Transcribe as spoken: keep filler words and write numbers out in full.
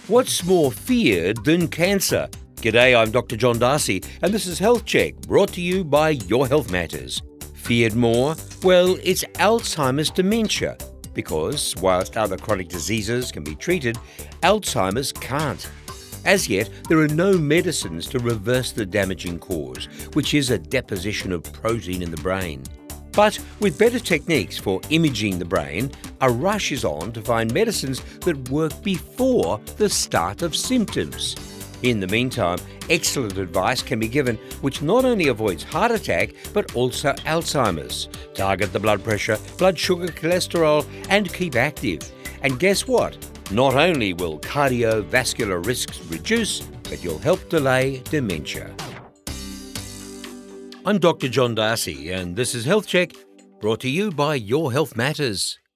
What's more feared than cancer? G'day, I'm Doctor John Darcy, and this is Health Check, brought to you by Your Health Matters. Feared more? Well, it's Alzheimer's dementia, because whilst other chronic diseases can be treated, Alzheimer's can't. As yet, there are no medicines to reverse the damaging cause, which is a deposition of protein in the brain. But with better techniques for imaging the brain, a rush is on to find medicines that work before the start of symptoms. In the meantime, excellent advice can be given which not only avoids heart attack but also Alzheimer's. Target the blood pressure, blood sugar, cholesterol and keep active. And guess what? Not only will cardiovascular risks reduce, but you'll help delay dementia. I'm Doctor John Darcy, and this is Health Check, brought to you by Your Health Matters.